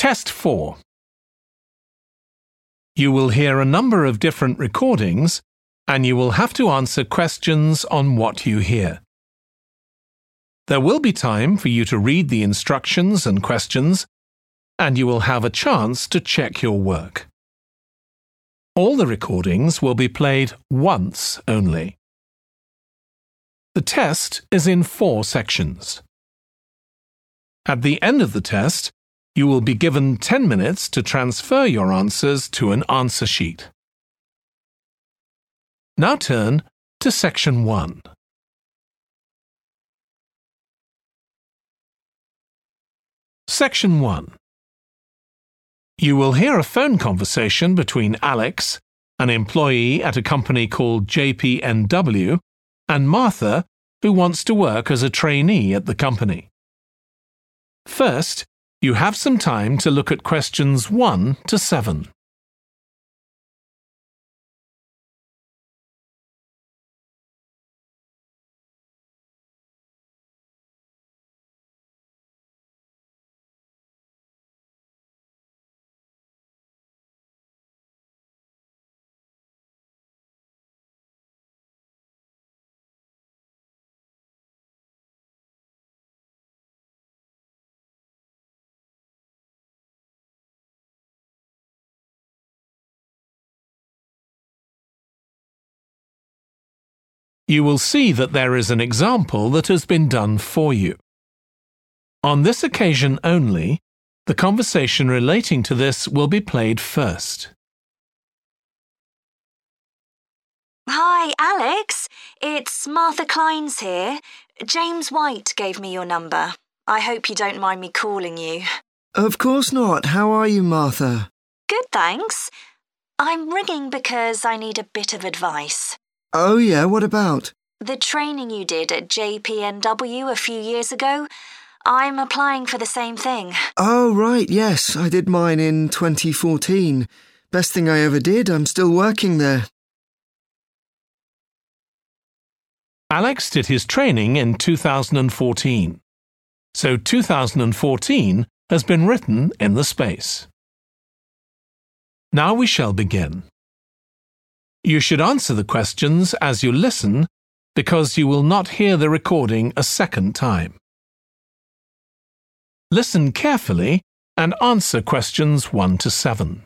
Test 4. You will hear a number of different recordings, and you will have to answer questions on what you hear. There will be time for you to read the instructions and questions, and you will have a chance to check your work. All the recordings will be played once only. The test is in 4 sections. At the end of the test, you will be given 10 minutes to transfer your answers to an answer sheet. Now turn to Section 1. Section 1. You will hear a phone conversation between Alex, an employee at a company called JPNW, and Martha, who wants to work as a trainee at the company. First, you have some time to look at questions 1 to 7. You will see that there is an example that has been done for you. On this occasion only, the conversation relating to this will be played first. Hi, Alex. It's Martha Kleins here. James White gave me your number. I hope you don't mind me calling you. Of course not. How are you, Martha? Good, thanks. I'm ringing because I need a bit of advice. Oh yeah, what about? The training you did at JPNW a few years ago, I'm applying for the same thing. Oh right, yes, I did mine in 2014. Best thing I ever did, I'm still working there. Alex did his training in 2014. So 2014 has been written in the space. Now we shall begin. You should answer the questions as you listen because you will not hear the recording a second time. Listen carefully and answer questions 1 to 7.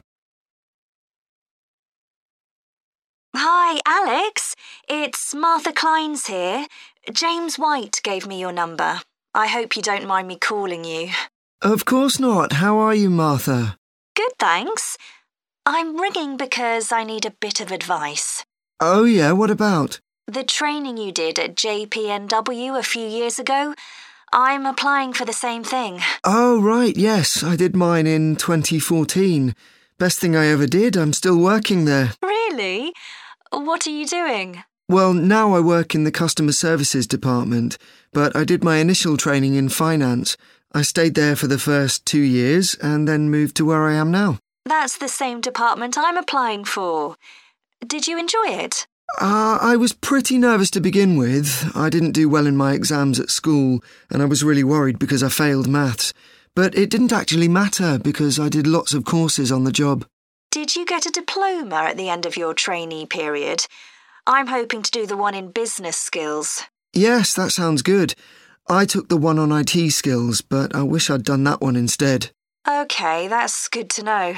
Hi, Alex. It's Martha Kleins here. James White gave me your number. I hope you don't mind me calling you. Of course not. How are you, Martha? Good, thanks. I'm ringing because I need a bit of advice. Oh yeah, what about? The training you did at JPNW a few years ago, I'm applying for the same thing. Oh right, yes, I did mine in 2014. Best thing I ever did, I'm still working there. Really? What are you doing? Well, now I work in the customer services department, but I did my initial training in finance. I stayed there for the first 2 years and then moved to where I am now. That's the same department I'm applying for. Did you enjoy it? I was pretty nervous to begin with. I didn't do well in my exams at school, and I was really worried because I failed maths. But it didn't actually matter because I did lots of courses on the job. Did you get a diploma at the end of your trainee period? I'm hoping to do the one in business skills. Yes, that sounds good. I took the one on IT skills, but I wish I'd done that one instead. OK, that's good to know.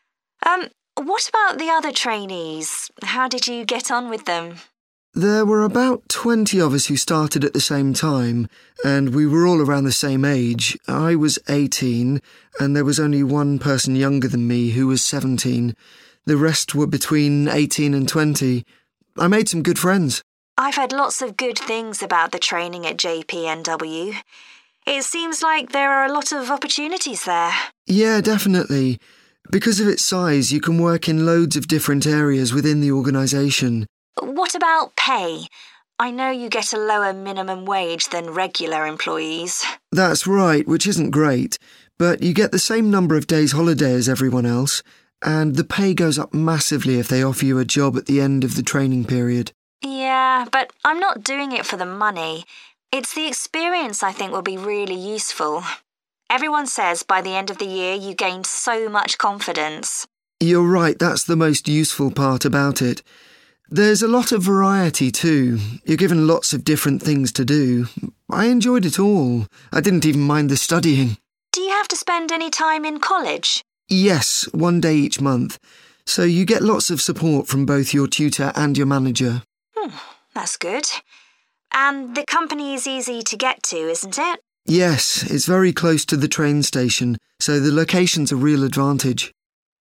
What about the other trainees? How did you get on with them? There were about 20 of us who started at the same time, and we were all around the same age. I was 18, and there was only one person younger than me who was 17. The rest were between 18 and 20. I made some good friends. I've heard lots of good things about the training at JPNW. It seems like there are a lot of opportunities there. Yeah, definitely. Because of its size, you can work in loads of different areas within the organisation. What about pay? I know you get a lower minimum wage than regular employees. That's right, which isn't great, but you get the same number of days holiday as everyone else, and the pay goes up massively if they offer you a job at the end of the training period. Yeah, but I'm not doing it for the money. It's the experience I think will be really useful. Everyone says by the end of the year you gained so much confidence. You're right, that's the most useful part about it. There's a lot of variety too. You're given lots of different things to do. I enjoyed it all. I didn't even mind the studying. Do you have to spend any time in college? Yes, 1 day each month. So you get lots of support from both your tutor and your manager. That's good. And the company is easy to get to, isn't it? Yes, it's very close to the train station, so the location's a real advantage.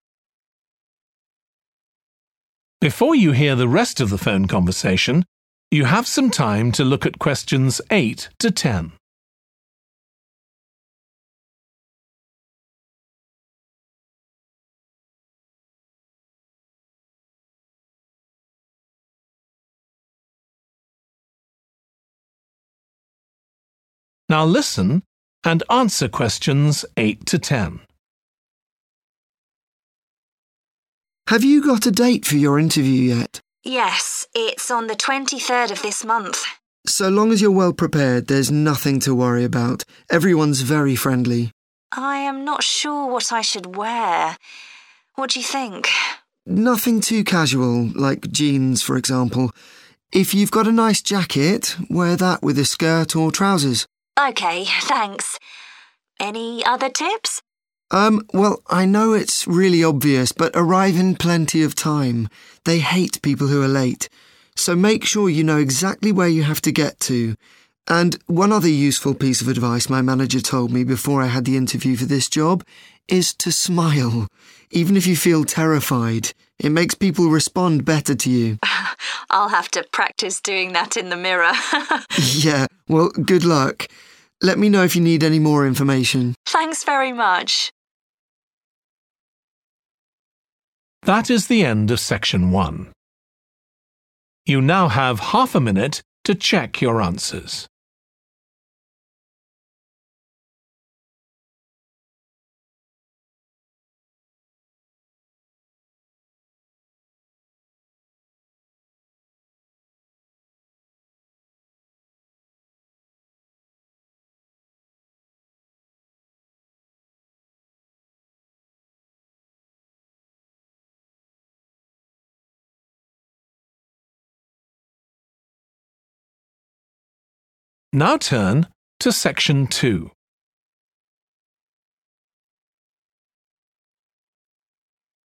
Before you hear the rest of the phone conversation, you have some time to look at questions 8 to 10. Now listen and answer questions 8 to 10. Have you got a date for your interview yet? Yes, it's on the 23rd of this month. So long as you're well prepared, there's nothing to worry about. Everyone's very friendly. I am not sure what I should wear. What do you think? Nothing too casual, like jeans, for example. If you've got a nice jacket, wear that with a skirt or trousers. OK, thanks. Any other tips? Well, I know it's really obvious, but arrive in plenty of time. They hate people who are late. So make sure you know exactly where you have to get to. And one other useful piece of advice my manager told me before I had the interview for this job is to smile, even if you feel terrified. It makes people respond better to you. I'll have to practice doing that in the mirror. Yeah, well, good luck. Let me know if you need any more information. Thanks very much. That is the end of section 1. You now have half a minute to check your answers. Now turn to section 2.